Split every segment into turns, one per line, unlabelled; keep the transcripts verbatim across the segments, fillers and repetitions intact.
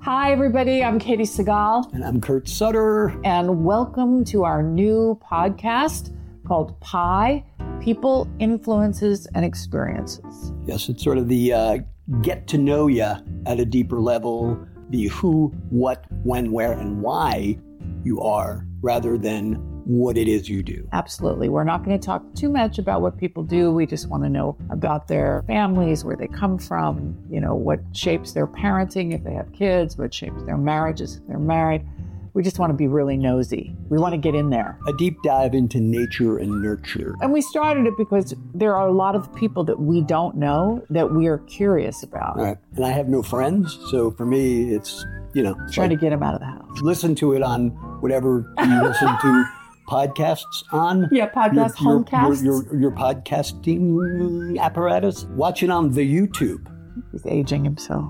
Hi, everybody. I'm Katie Segal.
And I'm Kurt Sutter.
And welcome to our new podcast called Pi, People, Influences, and Experiences.
Yes, it's sort of the uh, get to know you at a deeper level, the who, what, when, where, and why you are, rather than what it is you do.
Absolutely. We're not going to talk too much about what people do. We just want to know about their families, where they come from, you know, what shapes their parenting if they have kids, what shapes their marriages if they're married. We just want to be really nosy. We want to get in there.
A deep dive into nature and nurture.
And we started it because there are a lot of people that we don't know that we are curious about.
All right. And I have no friends, so for me, it's, you know.
Trying like, to get them out of the house.
Listen to it on whatever you listen to podcasts on.
Yeah, podcast,
your,
homecasts.
Your, your, your, your podcasting apparatus. Watch it on the YouTube.
He's aging himself.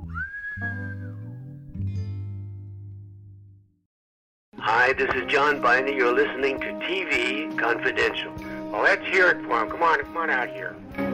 Hi, this is John Byney. You're listening to T V Confidential. Well, let's hear it for him. Come on, come on out here.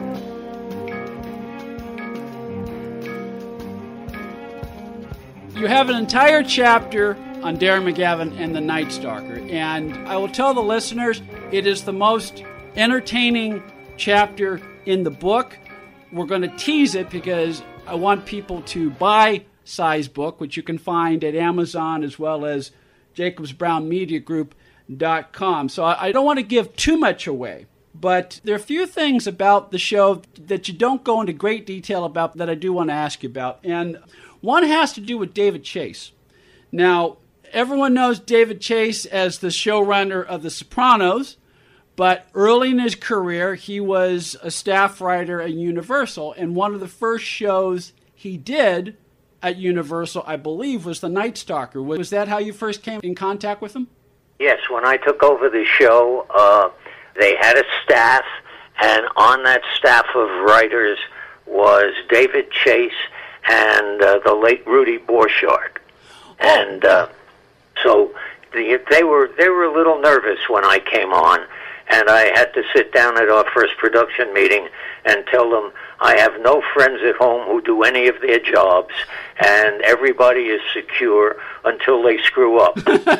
You have an entire chapter on Darren McGavin and the Night Stalker, and I will tell the listeners it is the most entertaining chapter in the book. We're going to tease it because I want people to buy Size Book, which you can find at Amazon as well as Jacobs Brown Media Group dot com. So I don't want to give too much away, but there are a few things about the show that you don't go into great detail about that I do want to ask you about. And one has to do with David Chase. Now, everyone knows David Chase as the showrunner of The Sopranos, but early in his career, he was a staff writer at Universal, and one of the first shows he did at Universal, I believe, was The Night Stalker. Was that how you first came in contact with him?
Yes, when I took over the show, uh, they had a staff, and on that staff of writers was David Chase and uh, the late Rudy Borchardt. Oh. And uh, so the, they were they were a little nervous when I came on, and I had to sit down at our first production meeting and tell them, I have no friends at home who do any of their jobs, and everybody is secure until they screw up.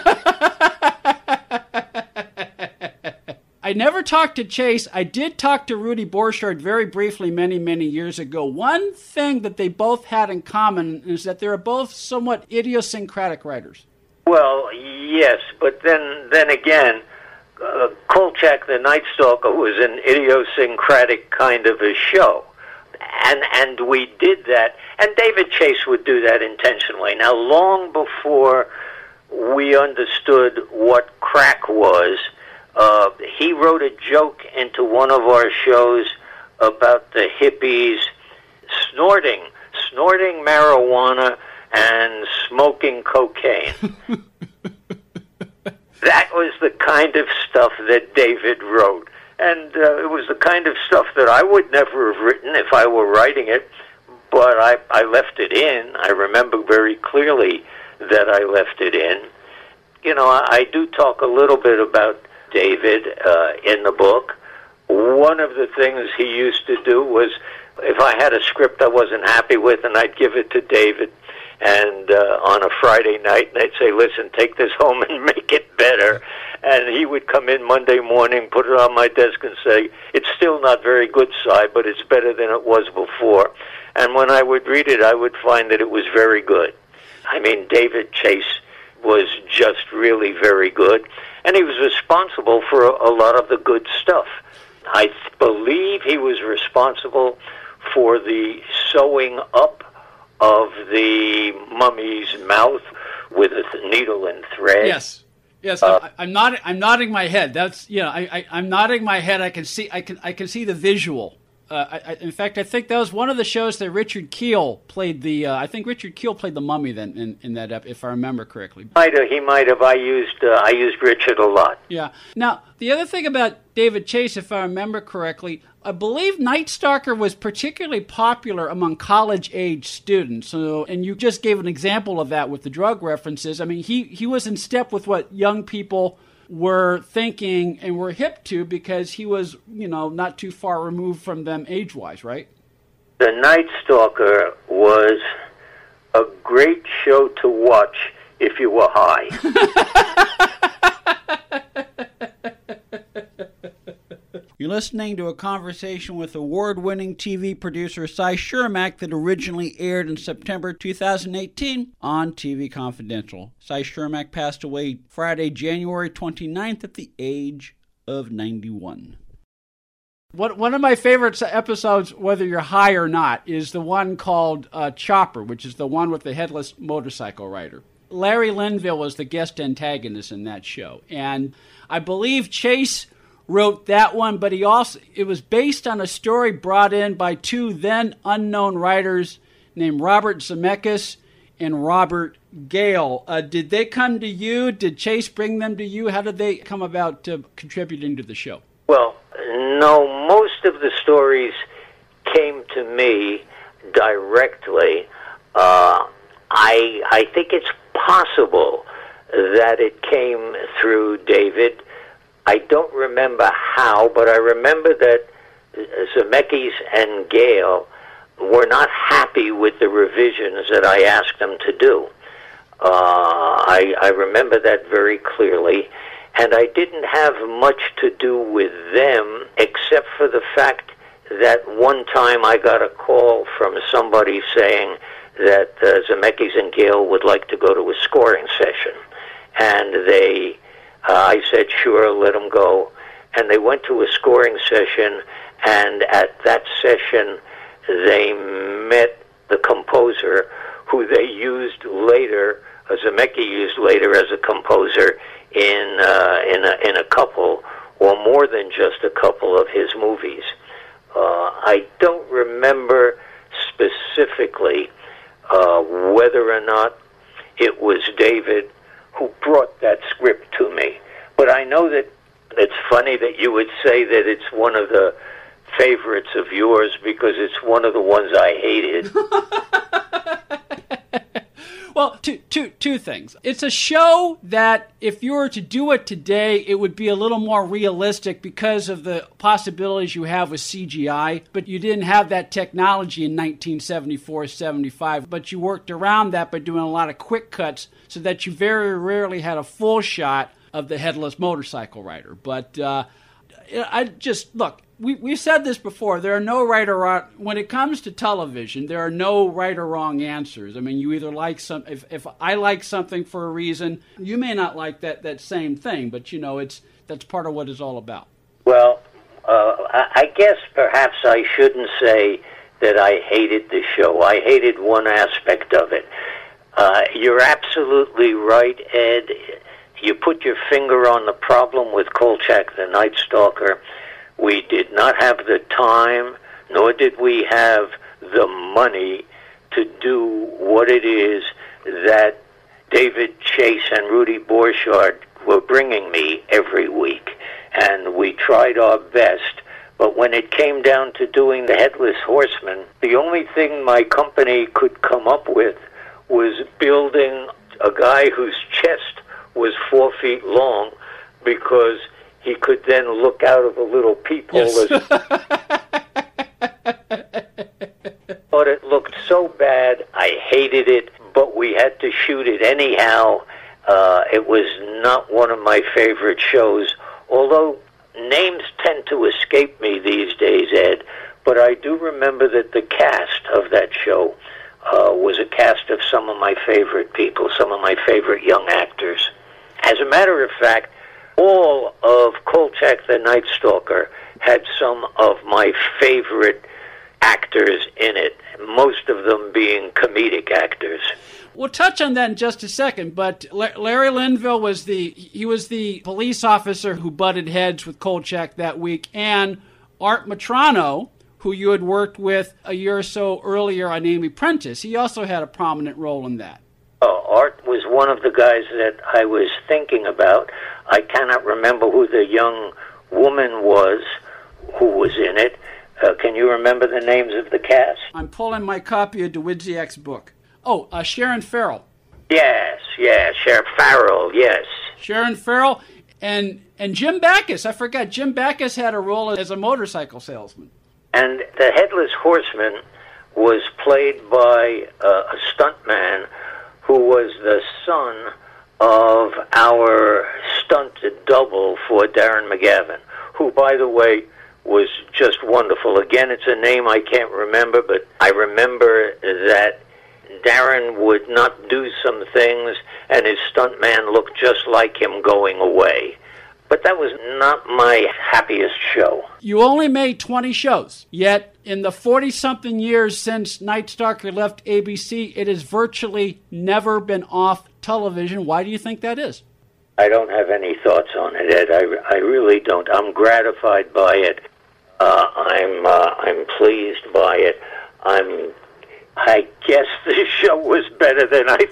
I never talked to Chase. I did talk to Rudy Borchardt very briefly many, many years ago. One thing that they both had in common is that they were both somewhat idiosyncratic writers.
Well, yes, but then, then again, uh, Kolchak the Night Stalker was an idiosyncratic kind of a show. And and we did that, and David Chase would do that intentionally. Now, long before we understood what crack was, uh, he wrote a joke into one of our shows about the hippies snorting, snorting marijuana and smoking cocaine. That was the kind of stuff that David wrote. And uh, it was the kind of stuff that I would never have written if I were writing it, but I, I left it in. I remember very clearly that I left it in. You know, I, I do talk a little bit about David uh, in the book. One of the things he used to do was, if I had a script I wasn't happy with, and I'd give it to David, and uh, on a Friday night, and I'd say, listen, take this home and make it better. And he would come in Monday morning, put it on my desk and say, it's still not very good, Si, but it's better than it was before. And when I would read it, I would find that it was very good. I mean, David Chase was just really very good, and he was responsible for a, a lot of the good stuff. I th- believe he was responsible for the sewing up of the mummy's mouth with a th- needle and thread.
Yes, yes.
Uh,
I, I'm nodding. I'm nodding my head. That's you know. I, I I'm nodding my head. I can see. I can. I can see the visual. Uh, I, I, in fact, I think that was one of the shows that Richard Kiel played the. Uh, I think Richard Kiel played the mummy then in, in that ep- if I remember correctly.
Might have, he might have. I used uh, I used Richard a lot.
Yeah. Now the other thing about David Chase, if I remember correctly, I believe Night Stalker was particularly popular among college-age students. So, and you just gave an example of that with the drug references. I mean, he he was in step with what young people were thinking and were hip to because he was, you know, not too far removed from them age-wise, right?
The Night Stalker was a great show to watch if you were high.
You're listening to a conversation with award-winning T V producer Cy Chermak that originally aired in September two thousand eighteen on T V Confidential. Cy Chermak passed away Friday, January twenty-ninth at the age of ninety-one. One one of my favorite episodes, whether you're high or not, is the one called uh, Chopper, which is the one with the headless motorcycle rider. Larry Linville was the guest antagonist in that show, and I believe Chase wrote that one, but he also it was based on a story brought in by two then unknown writers named Robert Zemeckis and Robert Gale. Uh, did they come to you? Did Chase bring them to you? How did they come about uh, contributing to the show?
Well, no, most of the stories came to me directly. Uh, I I think it's possible that it came through David. I don't remember how, but I remember that Zemeckis and Gale were not happy with the revisions that I asked them to do. Uh, I, I remember that very clearly, and I didn't have much to do with them except for the fact that one time I got a call from somebody saying that uh, Zemeckis and Gale would like to go to a scoring session, and they Uh, I said, sure, let them go. And they went to a scoring session, and at that session, they met the composer, who they used later, uh, Zemeckis used later as a composer in, uh, in, a, in a couple, or more than just a couple of his movies. Uh, I don't remember specifically uh, whether or not it was David who brought that script to me. But I know that it's funny that you would say that it's one of the favorites of yours because it's one of the ones I hated.
Well, two, two, two things. It's a show that if you were to do it today, it would be a little more realistic because of the possibilities you have with C G I. But you didn't have that technology in nineteen seventy-four, seventy-five. But you worked around that by doing a lot of quick cuts so that you very rarely had a full shot of the headless motorcycle rider. But uh, I just, look, we, we've said this before. There are no right or wrong. When it comes to television, there are no right or wrong answers. I mean, you either like some, if, if I like something for a reason, you may not like that, that same thing, but you know, it's, that's part of what it's all about.
Well, uh, I, I guess perhaps I shouldn't say that I hated the show. I hated one aspect of it. Uh, you're absolutely right, Ed. You put your finger on the problem with Kolchak the Night Stalker. We did not have the time, nor did we have the money to do what it is that David Chase and Rudy Borchardt were bringing me every week. And we tried our best. But when it came down to doing the Headless Horseman, the only thing my company could come up with was building a guy whose chest was four feet long because he could then look out of a little peephole.
Yes.
But it looked so bad, I hated it, but we had to shoot it anyhow. Uh, it was not one of my favorite shows, although names tend to escape me these days, Ed, but I do remember that the cast of that show uh, was a cast of some of my favorite people, some of my favorite young actors. As a matter of fact, all of Kolchak the Night Stalker had some of my favorite actors in it, most of them being comedic actors.
We'll touch on that in just a second, but Larry Linville was the he was the police officer who butted heads with Kolchak that week, and Art Metrano, who you had worked with a year or so earlier on Amy Prentice, he also had a prominent role in that.
Uh, Art was one of the guys that I was thinking about. I cannot remember who the young woman was who was in it. Uh, can you remember the names of the cast?
I'm pulling my copy of DeWidziak's book. Oh, uh, Sharon Farrell.
Yes, yes, Sharon Farrell, yes.
Sharon Farrell and and Jim Backus. I forgot, Jim Backus had a role as a motorcycle salesman.
And the Headless Horseman was played by uh, a stuntman who was the son of our stunt double for Darren McGavin, who, by the way, was just wonderful. Again, it's a name I can't remember, but I remember that Darren would not do some things, and his stuntman looked just like him going away. But that was not my happiest show.
You only made twenty shows, yet in the forty-something years since Night Stalker left A B C, it has virtually never been off television. Why do you think that is?
I don't have any thoughts on it, Ed. I, I really don't. I'm gratified by it. Uh, I'm uh, I'm pleased by it. I'm. I guess the show was better than I.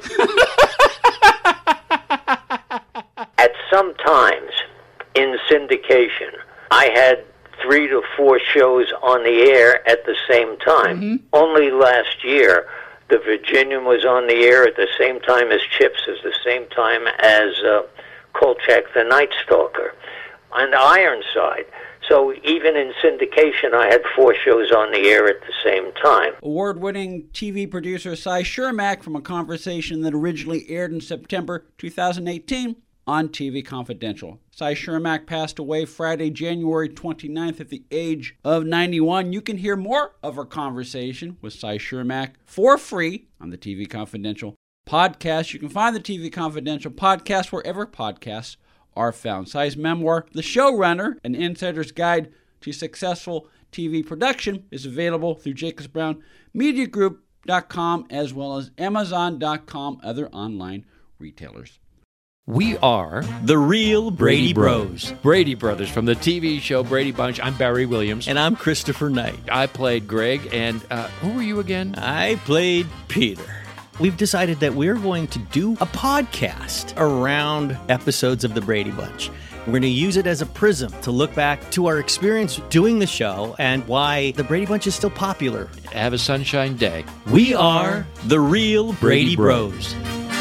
At some times in syndication, I had three to four shows on the air at the same time. Mm-hmm. Only last year, the Virginian was on the air at the same time as Chips, at the same time as uh, Kolchak the Night Stalker, and Ironside. So even in syndication, I had four shows on the air at the same time.
Award-winning T V producer Cy Shermack from a conversation that originally aired in September two thousand eighteen on T V Confidential. Cy Shermack passed away Friday, January twenty-ninth at the age of ninety-one. You can hear more of our conversation with Cy Shermack for free on the T V Confidential podcast. You can find the T V Confidential podcast wherever podcasts are found. Cy's memoir, The Showrunner, An Insider's Guide to Successful T V Production, is available through Jacobs Brown Media Group dot com as well as Amazon dot com, other online retailers.
We are the real Brady, Brady Bros.
Brady Brothers from the T V show Brady Bunch. I'm Barry Williams.
And I'm Christopher Knight.
I played Greg, and uh, who were you again?
I played Peter. We've decided that we're going to do a podcast around episodes of the Brady Bunch. We're going to use it as a prism to look back to our experience doing the show and why the Brady Bunch is still popular.
Have a sunshine day.
We are the real Brady, Brady Bros.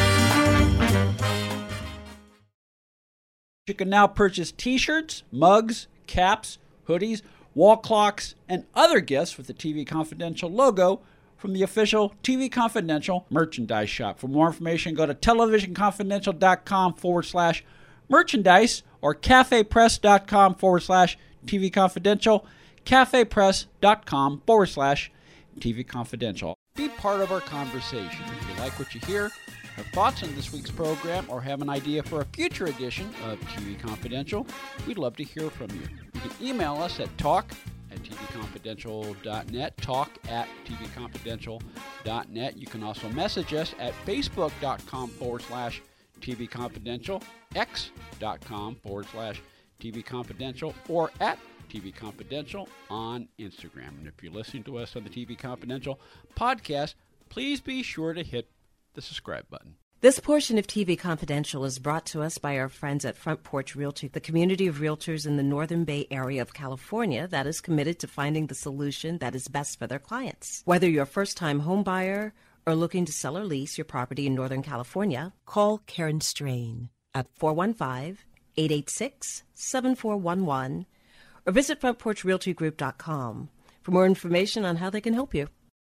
You can now purchase t-shirts, mugs, caps, hoodies, wall clocks, and other gifts with the T V Confidential logo from the official T V Confidential merchandise shop. For more information, go to televisionconfidential.com forward slash merchandise or cafepress.com forward slash TV Confidential, cafepress.com forward slash TV Confidential. Be part of our conversation. If you like what you hear, have thoughts on this week's program, or have an idea for a future edition of T V Confidential, we'd love to hear from you. You can email us at talk at T V confidential dot net, talk at T V confidential dot net. You can also message us at facebook.com forward slash TV Confidential, x.com forward slash TV Confidential, or at T V Confidential on Instagram. And if you're listening to us on the T V Confidential podcast, please be sure to hit the subscribe button.
This portion of T V Confidential is brought to us by our friends at Front Porch Realty, the community of realtors in the Northern Bay area of California that is committed to finding the solution that is best for their clients. Whether you're a first-time home buyer or looking to sell or lease your property in Northern California, call Karen Strain at four one five, eight eight six, seven four one one or visit front porch realty group dot com for more information on how they can help you.